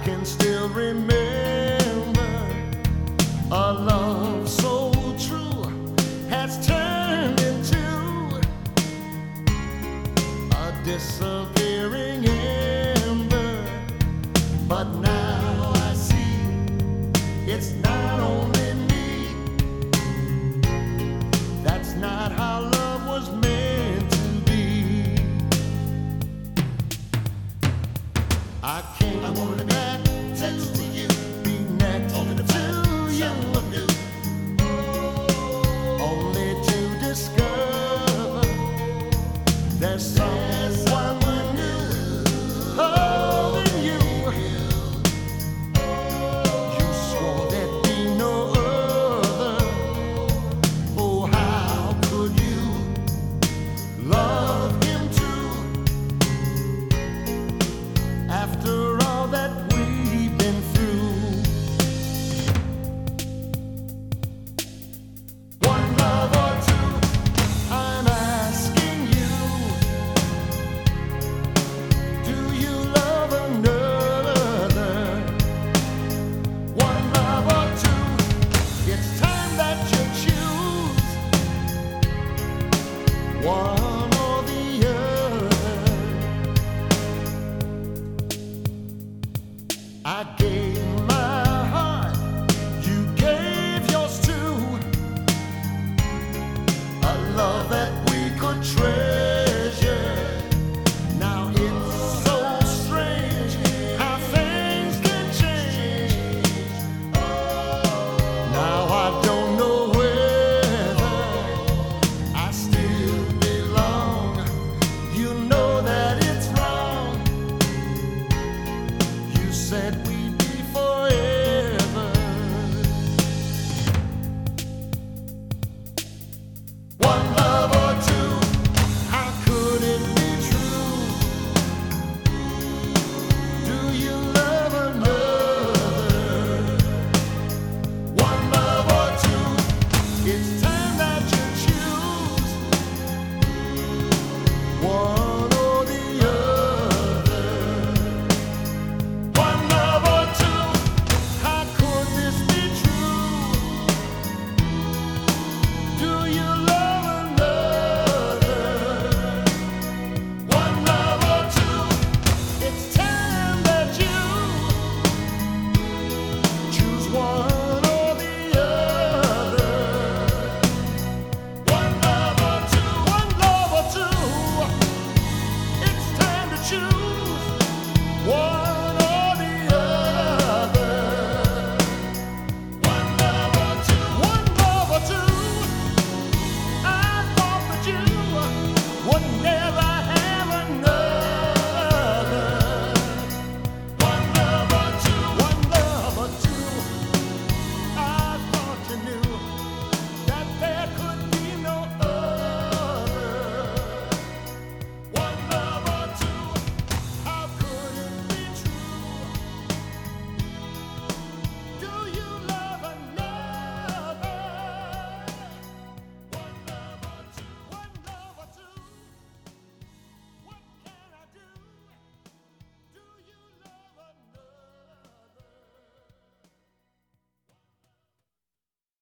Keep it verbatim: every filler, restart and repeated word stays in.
can still remember a love so true has turned into a disappearing ember. But now I see it's not only me. That's not how love was meant to be. I can't I wanna be back next to you, be next to you, only to discover there's someone new holding you. You swore there'd be no other. Oh, how could you love him too? After all that we've been through, one love or two, I'm asking you, do you love another? One love or two, it's time that you choose one or the other. I gave my heart, you gave yours too. A love that we could treasure. Now it's so strange how things can change. Now I don't know whether I still belong. You know that it's wrong. You said we